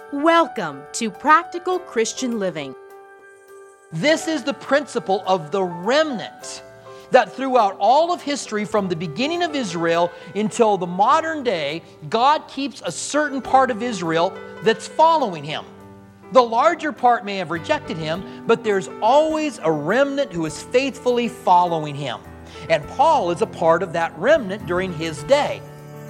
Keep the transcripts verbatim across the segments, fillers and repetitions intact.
Welcome to Practical Christian Living. This is the principle of the remnant, that throughout all of history, from the beginning of Israel until the modern day, God keeps a certain part of Israel that's following Him. The larger part may have rejected Him, but there's always a remnant who is faithfully following Him. And Paul is a part of that remnant during his day.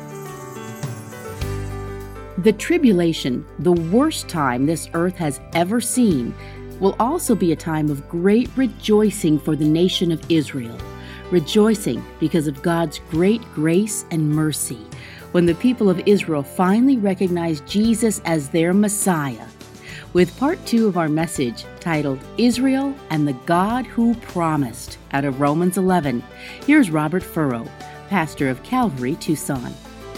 The tribulation, the worst time this earth has ever seen, will also be a time of great rejoicing for the nation of Israel. Rejoicing because of God's great grace and mercy, when the people of Israel finally recognize Jesus as their Messiah. With part two of our message, titled Israel and the God Who Promised, out of Romans eleven, here's Robert Furrow, pastor of Calvary, Tucson.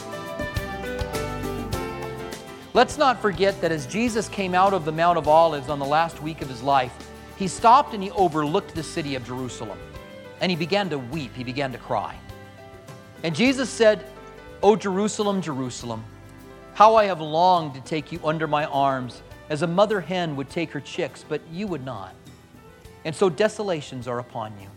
Let's not forget that as Jesus came out of the Mount of Olives on the last week of His life, He stopped and He overlooked the city of Jerusalem. And He began to weep, He began to cry. And Jesus said, "O Jerusalem, Jerusalem, how I have longed to take you under my arms, as a mother hen would take her chicks, but you would not. And so desolations are upon you."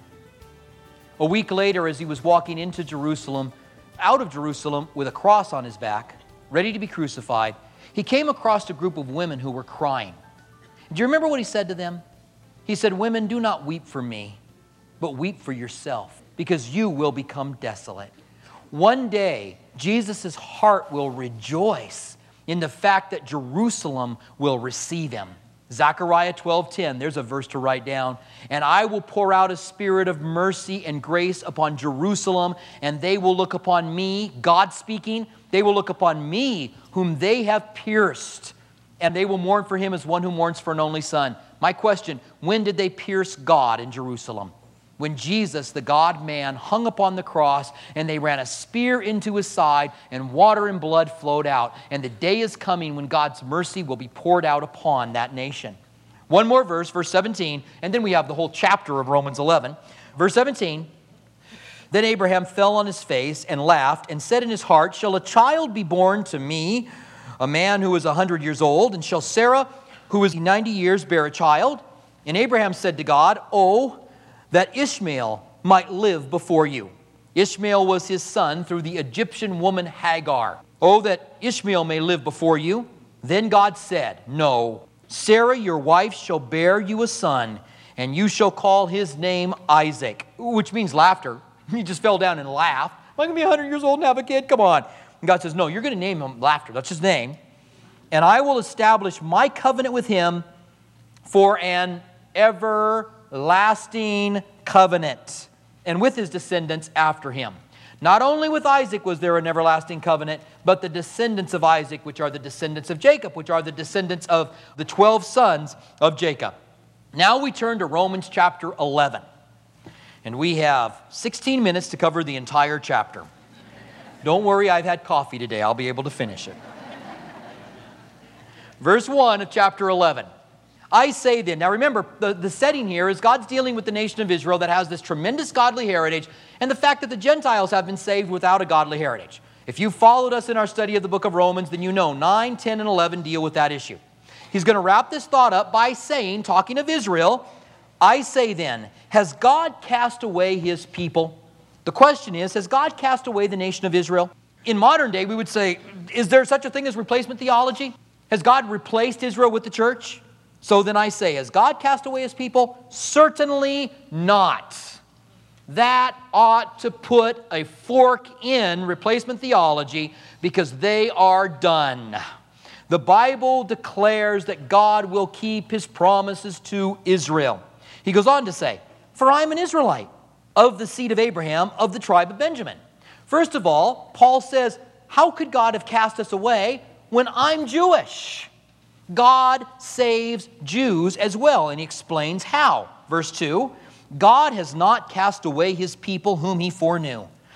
A week later, as He was walking into Jerusalem, out of Jerusalem with a cross on His back, ready to be crucified, He came across a group of women who were crying. Do you remember what He said to them? He said, "Women, do not weep for me, but weep for yourself, because you will become desolate." One day, Jesus' heart will rejoice in the fact that Jerusalem will receive Him. Zechariah twelve ten, there's a verse to write down. "And I will pour out a spirit of mercy and grace upon Jerusalem, and they will look upon me," God speaking, "they will look upon me, whom they have pierced, and they will mourn for Him as one who mourns for an only son." My question, when did they pierce God in Jerusalem? When Jesus, the God-man, hung upon the cross, and they ran a spear into His side, and water and blood flowed out. And the day is coming when God's mercy will be poured out upon that nation. One more verse, verse seventeen, and then we have the whole chapter of Romans eleven. Verse seventeen, "Then Abraham fell on his face and laughed, and said in his heart, 'Shall a child be born to me, a man who is a hundred years old? And shall Sarah, who is ninety years, bear a child?' And Abraham said to God, 'Oh, that Ishmael might live before you.'" Ishmael was his son through the Egyptian woman Hagar. "Oh, that Ishmael may live before you." Then God said, "No, Sarah, your wife, shall bear you a son, and you shall call his name Isaac," which means laughter. He just fell down and laughed. "Am I going to be one hundred years old and have a kid? Come on." And God says, "No, you're going to name him Laughter." That's his name. "And I will establish my covenant with him for an everlasting covenant, and with his descendants after him." Not only with Isaac was there an everlasting covenant, but the descendants of Isaac, which are the descendants of Jacob, which are the descendants of the twelve sons of Jacob. Now we turn to Romans chapter eleven. And we have sixteen minutes to cover the entire chapter. Don't worry, I've had coffee today. I'll be able to finish it. Verse one of chapter eleven. "I say then," now remember, the, the setting here is God's dealing with the nation of Israel that has this tremendous godly heritage, and the fact that the Gentiles have been saved without a godly heritage. If you followed us in our study of the book of Romans, then you know nine, ten, and eleven deal with that issue. He's going to wrap this thought up by saying, talking of Israel, "I say then, has God cast away His people?" The question is, has God cast away the nation of Israel? In modern day, we would say, is there such a thing as replacement theology? Has God replaced Israel with the church? So then I say, has God cast away His people? Certainly not. That ought to put a fork in replacement theology, because they are done. The Bible declares that God will keep His promises to Israel. He goes on to say, "For I am an Israelite, of the seed of Abraham, of the tribe of Benjamin." First of all, Paul says, how could God have cast us away when I'm Jewish? God saves Jews as well, and he explains how. Verse two, "God has not cast away His people whom He foreknew."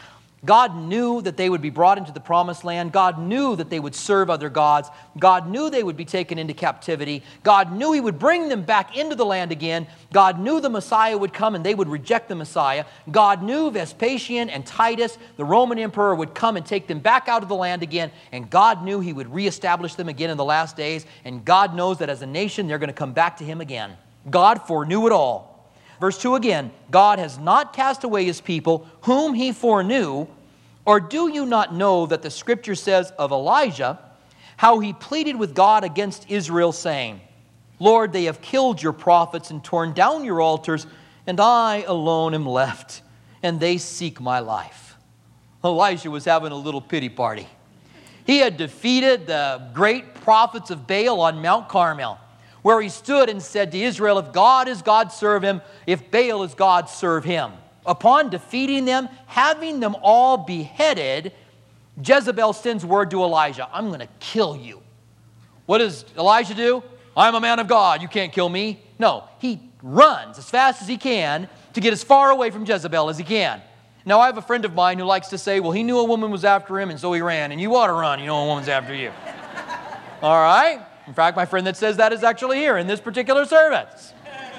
God knew that they would be brought into the promised land. God knew that they would serve other gods. God knew they would be taken into captivity. God knew He would bring them back into the land again. God knew the Messiah would come and they would reject the Messiah. God knew Vespasian and Titus, the Roman emperor, would come and take them back out of the land again. And God knew He would reestablish them again in the last days. And God knows that as a nation, they're going to come back to Him again. God foreknew it all. Verse two again, God has not cast away His people, whom He foreknew. Or do you not know that the Scripture says of Elijah, how he pleaded with God against Israel, saying, Lord, they have killed your prophets and torn down your altars, and I alone am left, and they seek my life. Elijah was having a little pity party. He had defeated the great prophets of Baal on Mount Carmel, where he stood and said to Israel, if God is God, serve Him. If Baal is God, serve him. Upon defeating them, having them all beheaded, Jezebel sends word to Elijah, I'm going to kill you. What does Elijah do? I'm a man of God. You can't kill me. No, he runs as fast as he can to get as far away from Jezebel as he can. Now, I have a friend of mine who likes to say, well, he knew a woman was after him, and so he ran. And you ought to run. You know a woman's after you. All right? In fact, my friend that says that is actually here in this particular service.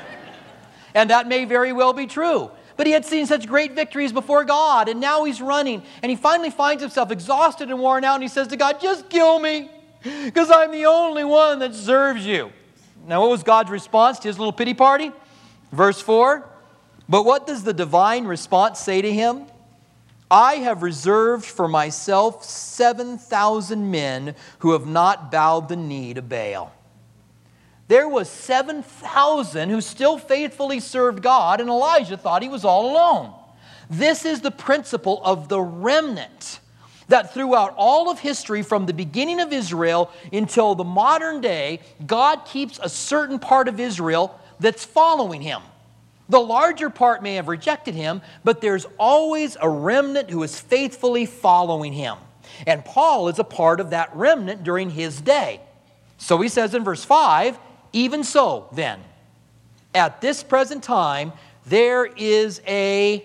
And that may very well be true. But he had seen such great victories before God, and now he's running. And he finally finds himself exhausted and worn out, and he says to God, just kill me, because I'm the only one that serves you. Now, what was God's response to his little pity party? Verse four, but what does the divine response say to him? I have reserved for myself seven thousand men who have not bowed the knee to Baal. There was seven thousand who still faithfully served God, and Elijah thought he was all alone. This is the principle of the remnant, that throughout all of history, from the beginning of Israel until the modern day, God keeps a certain part of Israel that's following Him. The larger part may have rejected Him, but there's always a remnant who is faithfully following Him. And Paul is a part of that remnant during his day. So he says in verse five, even so then, at this present time, there is a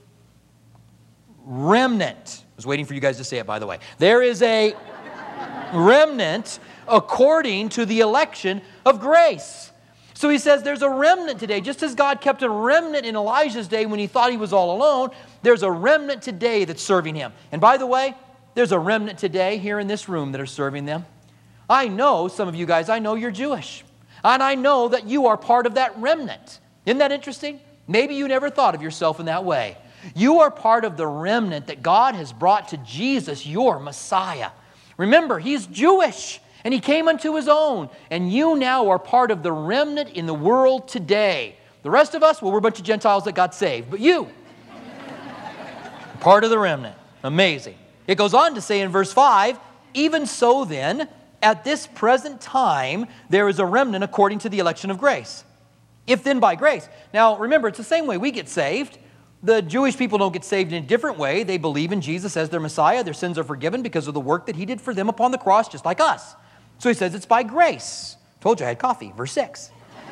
remnant. I was waiting for you guys to say it, by the way. There is a remnant according to the election of grace. So he says there's a remnant today. Just as God kept a remnant in Elijah's day when he thought he was all alone, there's a remnant today that's serving him. And by the way, there's a remnant today here in this room that are serving them. I know, some of you guys, I know you're Jewish. And I know that you are part of that remnant. Isn't that interesting? Maybe you never thought of yourself in that way. You are part of the remnant that God has brought to Jesus, your Messiah. Remember, He's Jewish. And He came unto His own. And you now are part of the remnant in the world today. The rest of us, well, we're a bunch of Gentiles that got saved. But you, part of the remnant. Amazing. It goes on to say in verse five, even so then, at this present time, there is a remnant according to the election of grace. If then by grace. Now, remember, it's the same way we get saved. The Jewish people don't get saved in a different way. They believe in Jesus as their Messiah. Their sins are forgiven because of the work that He did for them upon the cross, just like us. So he says it's by grace. Told you I had coffee. Verse six.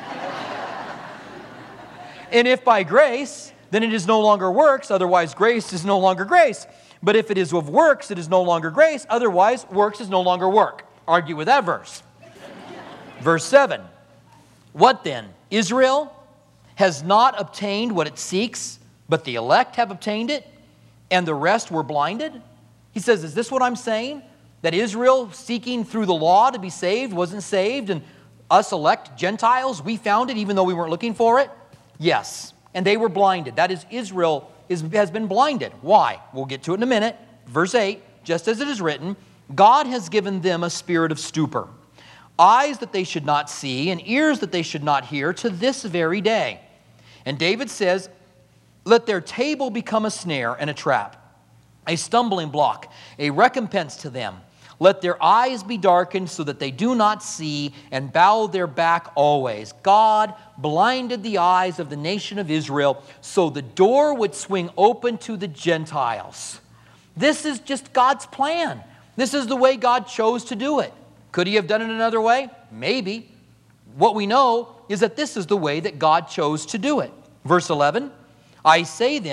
And if by grace, then it is no longer works. Otherwise, grace is no longer grace. But if it is of works, it is no longer grace. Otherwise, works is no longer work. Argue with that verse. Verse seven. What then? Israel has not obtained what it seeks, but the elect have obtained it, and the rest were blinded? He says, is this what I'm saying? That Israel, seeking through the law to be saved, wasn't saved, and us elect Gentiles, we found it even though we weren't looking for it? Yes, and they were blinded. That is, Israel is, has been blinded. Why? We'll get to it in a minute. Verse eight, just as it is written, God has given them a spirit of stupor, eyes that they should not see, and ears that they should not hear, to this very day. And David says, let their table become a snare and a trap, a stumbling block, a recompense to them. Let their eyes be darkened so that they do not see, and bow their back always. God blinded the eyes of the nation of Israel so the door would swing open to the Gentiles. This is just God's plan. This is the way God chose to do it. Could He have done it another way? Maybe. What we know is that this is the way that God chose to do it. Verse eleven, I say then,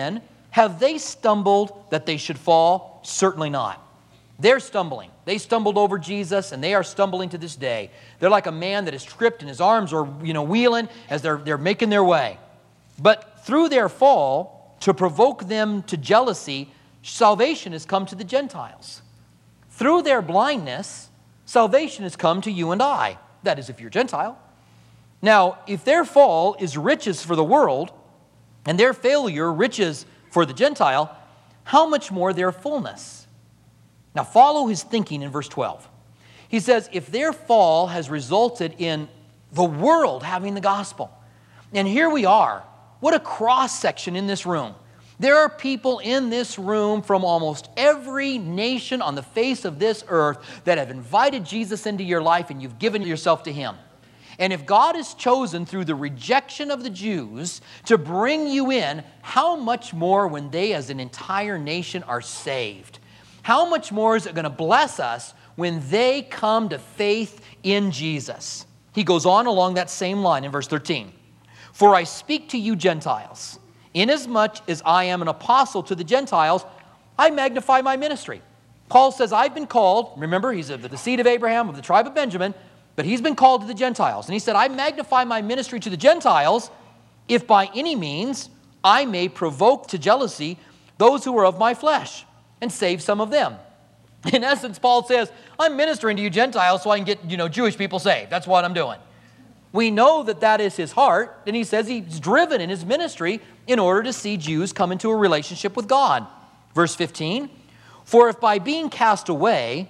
Have they stumbled that they should fall? Certainly not. They're stumbling. They stumbled over Jesus, and they are stumbling to this day. They're like a man that is tripped and his arms are, you know, wheeling as they're, they're making their way. But through their fall, to provoke them to jealousy, salvation has come to the Gentiles. Through their blindness, salvation has come to you and I. That is, if you're Gentile. Now, if their fall is riches for the world, and their failure riches for the Gentile, how much more their fullness? Now, follow his thinking in verse twelve. He says, if their fall has resulted in the world having the gospel, and here we are, what a cross-section in this room. There are people in this room from almost every nation on the face of this earth that have invited Jesus into your life, and you've given yourself to him. And if God has chosen through the rejection of the Jews to bring you in, how much more when they as an entire nation are saved? How much more is it going to bless us when they come to faith in Jesus? He goes on along that same line in verse thirteen. For I speak to you Gentiles, inasmuch as I am an apostle to the Gentiles, I magnify my ministry. Paul says, I've been called, remember, he's of the seed of Abraham, of the tribe of Benjamin, but he's been called to the Gentiles. And he said, I magnify my ministry to the Gentiles, if by any means I may provoke to jealousy those who are of my flesh, and save some of them. In essence, Paul says, I'm ministering to you Gentiles so I can get, you know, Jewish people saved. That's what I'm doing. We know that that is his heart, and he says he's driven in his ministry in order to see Jews come into a relationship with God. Verse fifteen, for if by being cast away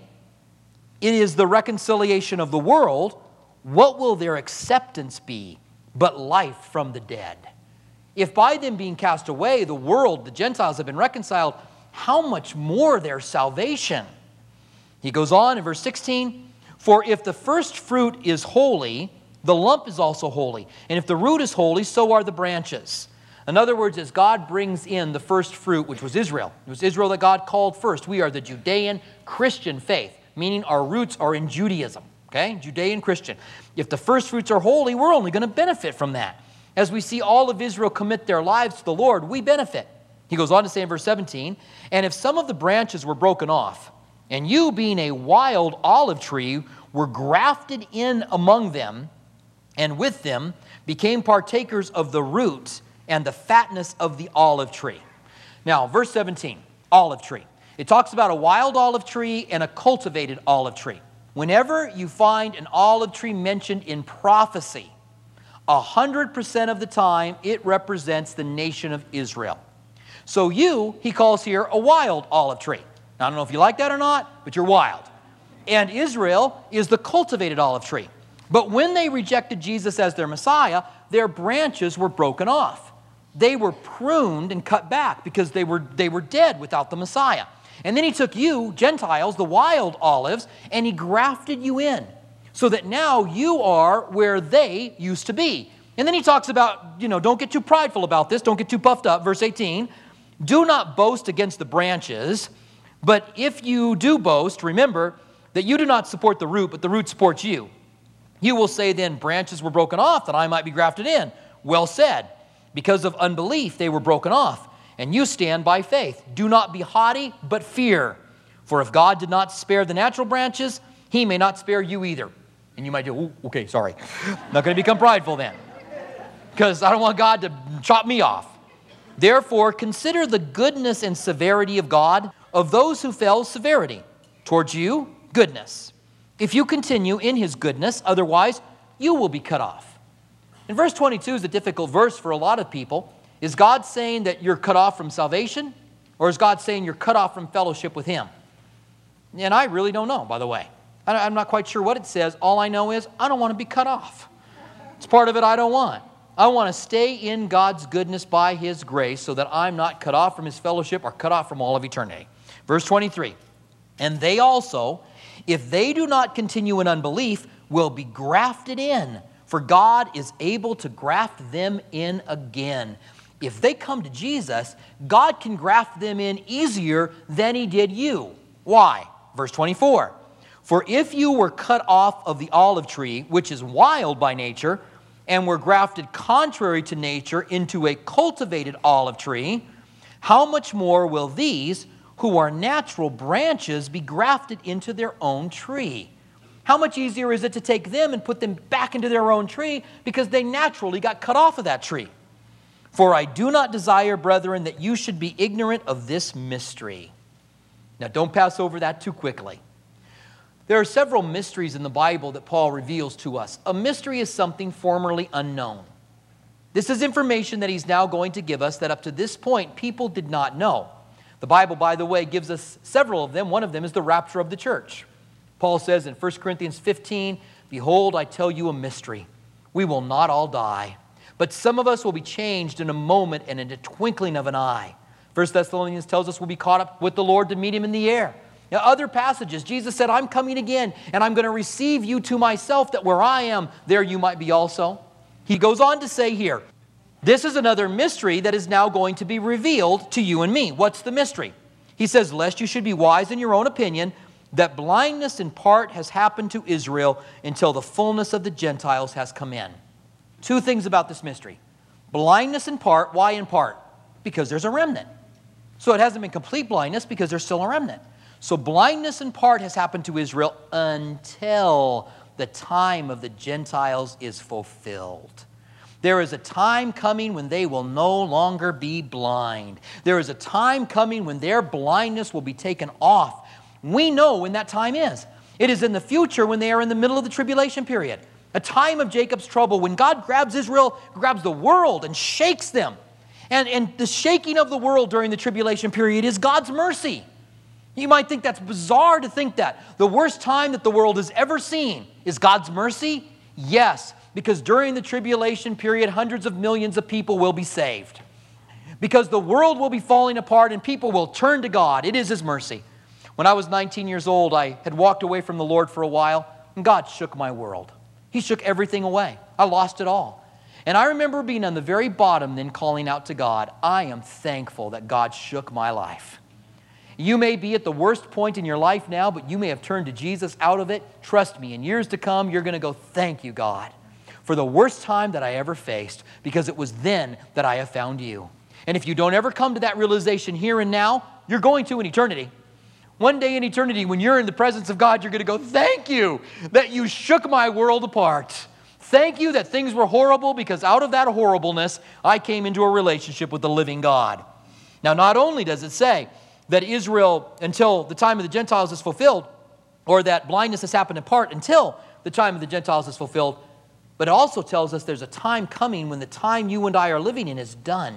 it is the reconciliation of the world, what will their acceptance be but life from the dead? If by them being cast away the world, the Gentiles, have been reconciled, how much more their salvation? He goes on in verse sixteen, for if the first fruit is holy, the lump is also holy. And if the root is holy, so are the branches. In other words, as God brings in the first fruit, which was Israel, it was Israel that God called first. We are the Judean Christian faith, meaning our roots are in Judaism, okay? Judean Christian. If the first fruits are holy, we're only going to benefit from that. As we see all of Israel commit their lives to the Lord, we benefit. He goes on to say in verse seventeen, and if some of the branches were broken off, and you being a wild olive tree were grafted in among them, and with them became partakers of the root and the fatness of the olive tree. Now, verse seventeen, olive tree. It talks about a wild olive tree and a cultivated olive tree. Whenever you find an olive tree mentioned in prophecy, one hundred percent of the time it represents the nation of Israel. So you, he calls here, a wild olive tree. Now, I don't know if you like that or not, but you're wild. And Israel is the cultivated olive tree. But when they rejected Jesus as their Messiah, their branches were broken off. They were pruned and cut back because they were, they were dead without the Messiah. And then he took you, Gentiles, the wild olives, and he grafted you in so that now you are where they used to be. And then he talks about, you know, don't get too prideful about this. Don't get too puffed up. Verse eighteen, do not boast against the branches, but if you do boast, remember that you do not support the root, but the root supports you. You will say then, branches were broken off that I might be grafted in. Well said. Because of unbelief they were broken off, and you stand by faith. Do not be haughty, but fear. For if God did not spare the natural branches, he may not spare you either. And you might do, ooh, okay, sorry. Not going to become prideful then, because I don't want God to chop me off. Therefore, consider the goodness and severity of God. Of those who fell, severity. Towards you, goodness. If you continue in his goodness, otherwise you will be cut off. And verse twenty-two is a difficult verse for a lot of people. Is God saying that you're cut off from salvation? Or is God saying you're cut off from fellowship with him? And I really don't know, by the way. I'm not quite sure what it says. All I know is I don't want to be cut off. It's part of it I don't want. I want to stay in God's goodness by his grace so that I'm not cut off from his fellowship or cut off from all of eternity. Verse twenty-three, and they also, if they do not continue in unbelief, will be grafted in, for God is able to graft them in again. If they come to Jesus, God can graft them in easier than he did you. Why? Verse twenty-four, for if you were cut off of the olive tree, which is wild by nature, and were grafted contrary to nature into a cultivated olive tree, how much more will these who are natural branches be grafted into their own tree? How much easier is it to take them and put them back into their own tree because they naturally got cut off of that tree? For I do not desire, brethren, that you should be ignorant of this mystery. Now, don't pass over that too quickly. There are several mysteries in the Bible that Paul reveals to us. A mystery is something formerly unknown. This is information that he's now going to give us that up to this point people did not know. The Bible, by the way, gives us several of them. One of them is the rapture of the church. Paul says in First Corinthians fifteen, "Behold, I tell you a mystery. We will not all die, but some of us will be changed in a moment and in a twinkling of an eye." First Thessalonians tells us we'll be caught up with the Lord to meet him in the air. Now, other passages, Jesus said, "I'm coming again, and I'm going to receive you to myself, that where I am, there you might be also." He goes on to say here, this is another mystery that is now going to be revealed to you and me. What's the mystery? He says, "Lest you should be wise in your own opinion, that blindness in part has happened to Israel until the fullness of the Gentiles has come in." Two things about this mystery. Blindness in part. Why in part? Because there's a remnant. So it hasn't been complete blindness because there's still a remnant. So blindness in part has happened to Israel until the time of the Gentiles is fulfilled. There is a time coming when they will no longer be blind. There is a time coming when their blindness will be taken off. We know when that time is. It is in the future when they are in the middle of the tribulation period. A time of Jacob's trouble when God grabs Israel, grabs the world and shakes them. And, and the shaking of the world during the tribulation period is God's mercy. You might think that's bizarre to think that. The worst time that the world has ever seen is God's mercy? Yes, because during the tribulation period, hundreds of millions of people will be saved. Because the world will be falling apart and people will turn to God. It is His mercy. When I was nineteen years old, I had walked away from the Lord for a while, and God shook my world. He shook everything away. I lost it all. And I remember being on the very bottom, then calling out to God, "I am thankful that God shook my life." You may be at the worst point in your life now, but you may have turned to Jesus out of it. Trust me, in years to come, you're going to go, "Thank you, God, for the worst time that I ever faced, because it was then that I have found you." And if you don't ever come to that realization here and now, you're going to in eternity. One day in eternity, when you're in the presence of God, you're going to go, "Thank you that you shook my world apart. Thank you that things were horrible, because out of that horribleness, I came into a relationship with the living God." Now, not only does it say that Israel, until the time of the Gentiles is fulfilled, or that blindness has happened in part until the time of the Gentiles is fulfilled, but it also tells us there's a time coming when the time you and I are living in is done.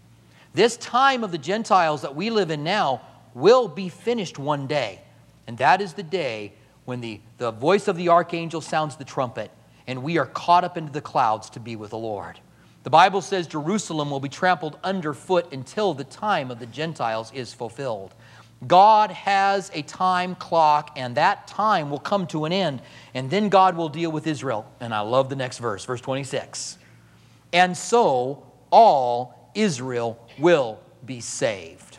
This time of the Gentiles that we live in now will be finished one day. And that is the day when the, the voice of the archangel sounds the trumpet, and we are caught up into the clouds to be with the Lord. The Bible says Jerusalem will be trampled underfoot until the time of the Gentiles is fulfilled. God has a time clock, and that time will come to an end, and then God will deal with Israel. And I love the next verse, verse twenty-six. "And so all Israel will be saved."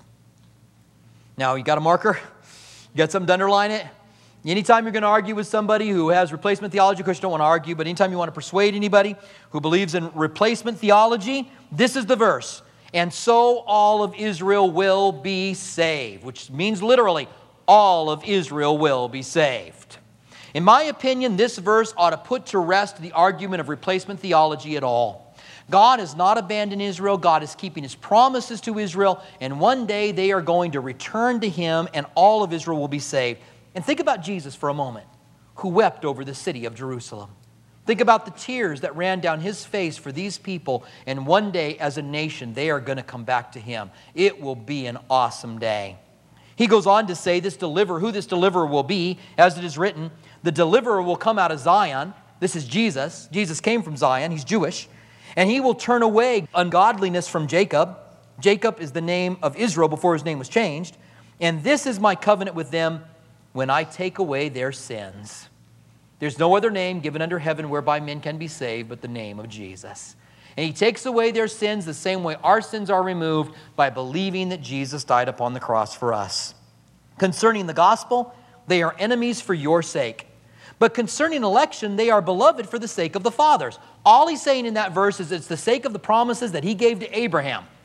Now, you got a marker? You got something to underline it? Anytime you're going to argue with somebody who has replacement theology, of course you don't want to argue, but anytime you want to persuade anybody who believes in replacement theology, this is the verse. "And so all of Israel will be saved," which means literally, all of Israel will be saved. In my opinion, this verse ought to put to rest the argument of replacement theology at all. God has not abandoned Israel. God is keeping His promises to Israel, and one day they are going to return to Him, and all of Israel will be saved. And think about Jesus for a moment, who wept over the city of Jerusalem. Think about the tears that ran down His face for these people, and one day as a nation, they are going to come back to Him. It will be an awesome day. He goes on to say this deliverer, who this deliverer will be, as it is written, "The deliverer will come out of Zion." This is Jesus. Jesus came from Zion. He's Jewish. "And He will turn away ungodliness from Jacob." Jacob is the name of Israel before his name was changed. "And this is my covenant with them, when I take away their sins." There's no other name given under heaven whereby men can be saved but the name of Jesus. And He takes away their sins the same way our sins are removed, by believing that Jesus died upon the cross for us. Concerning the gospel, they are enemies for your sake. But concerning election, they are beloved for the sake of the fathers. All he's saying in that verse is it's the sake of the promises that He gave to Abraham.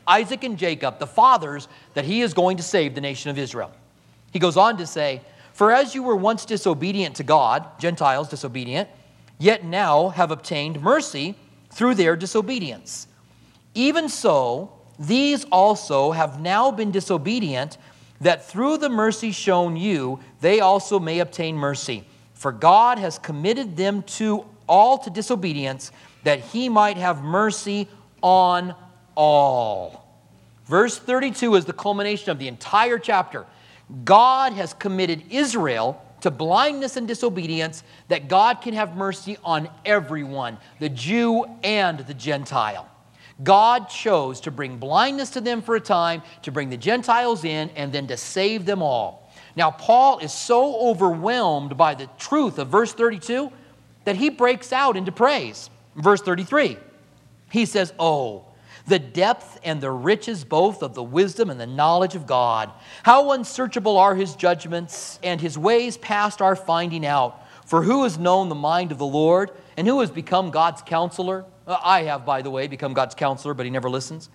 Isaac and Jacob, the fathers that he is going to save the nation of Israel. He goes on to say, for as you were once disobedient to God, Gentiles disobedient, yet now have obtained mercy through their disobedience. Even so, these also have now been disobedient, that through the mercy shown you, they also may obtain mercy. For God has committed them to all to disobedience, that he might have mercy on all. Verse thirty-two is the culmination of the entire chapter. God has committed Israel to blindness and disobedience, that God can have mercy on everyone, the Jew and the Gentile. God chose to bring blindness to them for a time, to bring the Gentiles in, and then to save them all. Now, Paul is so overwhelmed by the truth of verse thirty-two that he breaks out into praise. Verse thirty-three, he says, oh, the depth and the riches both of the wisdom and the knowledge of God. How unsearchable are his judgments, and his ways past our finding out. For who has known the mind of the Lord, and who has become God's counselor? I have, by the way, become God's counselor, but he never listens.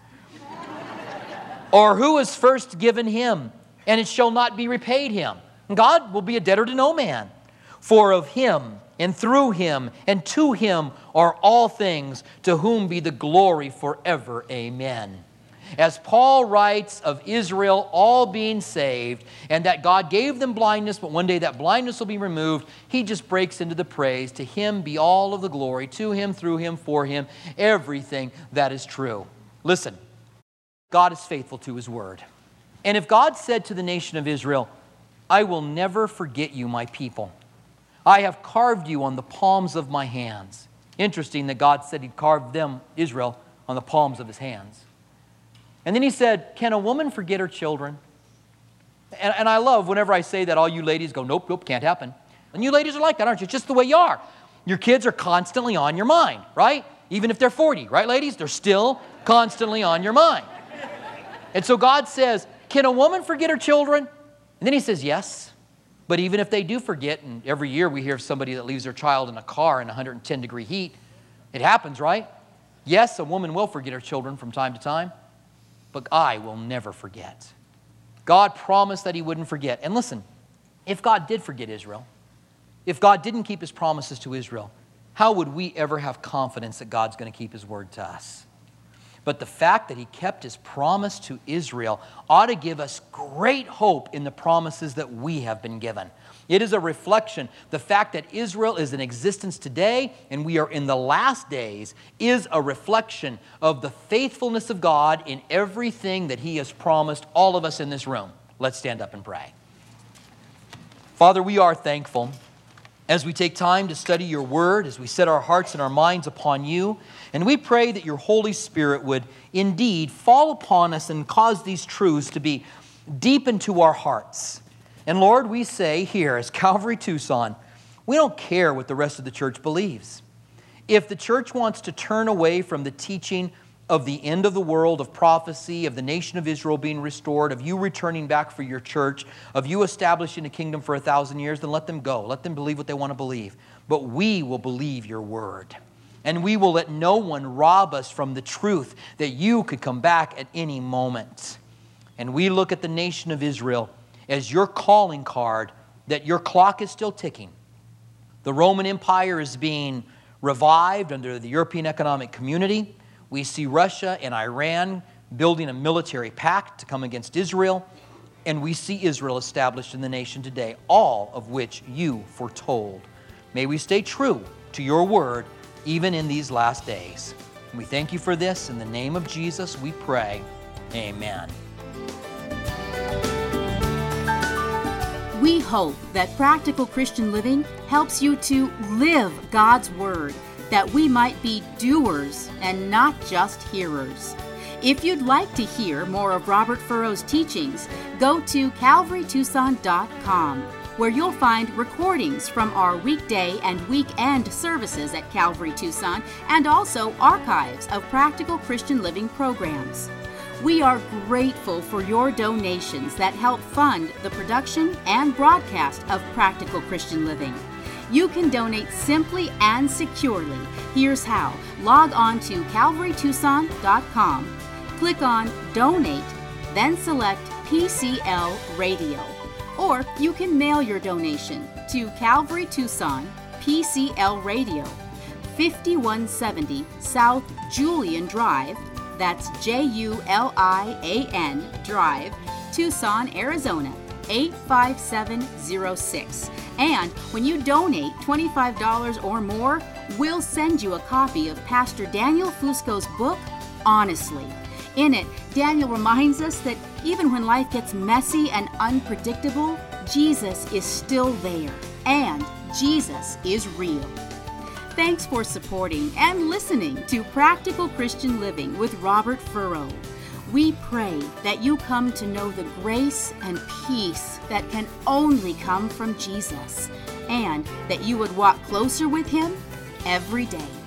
Or who has first given him, and it shall not be repaid him? And God will be a debtor to no man. For of him, and through him, and to him are all things, to whom be the glory forever. Amen. As Paul writes of Israel all being saved, and that God gave them blindness, but one day that blindness will be removed, he just breaks into the praise. To him be all of the glory, to him, through him, for him, everything that is true. Listen, God is faithful to his word. And if God said to the nation of Israel, I will never forget you, my people. I have carved you on the palms of my hands. Interesting that God said he'd carved them, Israel, on the palms of his hands. And then he said, can a woman forget her children? And, and I love whenever I say that, all you ladies go, nope, nope, can't happen. And you ladies are like that, aren't you? It's just the way you are. Your kids are constantly on your mind, right? Even if they're forty, right, ladies? They're still constantly on your mind. And so God says, can a woman forget her children? And then he says, yes. But even if they do forget, and every year we hear of somebody that leaves their child in a car in one hundred ten degree heat, it happens, right? Yes, a woman will forget her children from time to time, but I will never forget. God promised that he wouldn't forget. And listen, if God did forget Israel, if God didn't keep his promises to Israel, how would we ever have confidence that God's going to keep his word to us? But the fact that he kept his promise to Israel ought to give us great hope in the promises that we have been given. It is a reflection. The fact that Israel is in existence today and we are in the last days is a reflection of the faithfulness of God in everything that he has promised all of us in this room. Let's stand up and pray. Father, we are thankful as we take time to study your word, as we set our hearts and our minds upon you. And we pray that your Holy Spirit would indeed fall upon us and cause these truths to be deep into our hearts. And Lord, we say here as Calvary Tucson, we don't care what the rest of the church believes. If the church wants to turn away from the teaching of the end of the world, of prophecy, of the nation of Israel being restored, of you returning back for your church, of you establishing a kingdom for a thousand years, then let them go. Let them believe what they want to believe. But we will believe your word. And we will let no one rob us from the truth that you could come back at any moment. And we look at the nation of Israel as your calling card, that your clock is still ticking. The Roman Empire is being revived under the European Economic Community. We see Russia and Iran building a military pact to come against Israel. And we see Israel established in the nation today, all of which you foretold. May we stay true to your word, even in these last days. And we thank you for this. In the name of Jesus, we pray. Amen. We hope that Practical Christian Living helps you to live God's Word, that we might be doers and not just hearers. If you'd like to hear more of Robert Furrow's teachings, go to calvary tucson dot com, where you'll find recordings from our weekday and weekend services at Calvary Tucson, and also archives of Practical Christian Living programs. We are grateful for your donations that help fund the production and broadcast of Practical Christian Living. You can donate simply and securely. Here's how. Log on to calvary tucson dot com. Click on Donate, then select P C L Radio. Or you can mail your donation to Calvary Tucson, P C L Radio, fifty-one seventy South Julian Drive, that's J U L I A N Drive, Tucson, Arizona, eight five seven zero six. And when you donate twenty-five dollars or more, we'll send you a copy of Pastor Daniel Fusco's book, Honestly. In it, Daniel reminds us that even when life gets messy and unpredictable, Jesus is still there, and Jesus is real. Thanks for supporting and listening to Practical Christian Living with Robert Furrow. We pray that you come to know the grace and peace that can only come from Jesus, and that you would walk closer with Him every day.